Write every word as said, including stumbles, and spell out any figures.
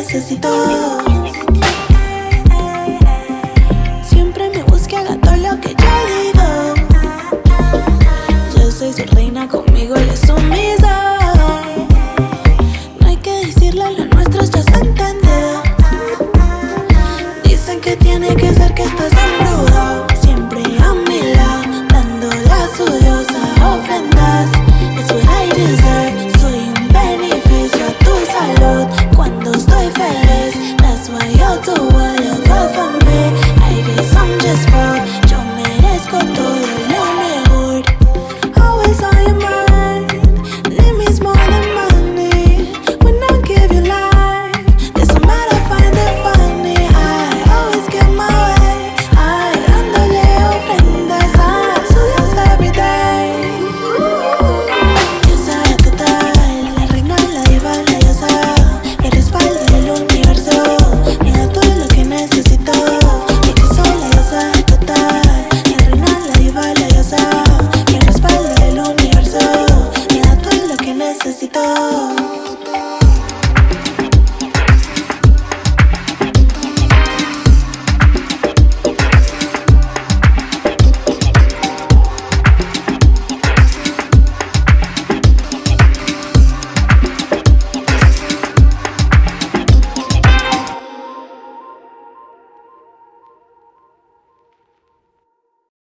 necesito. Siempre me busca, haga todo lo que yo digo. Yo soy su reina, conmigo él es sumisa. No hay que decirle, lo nuestro ya se entendió. Dicen que tiene que ser que estás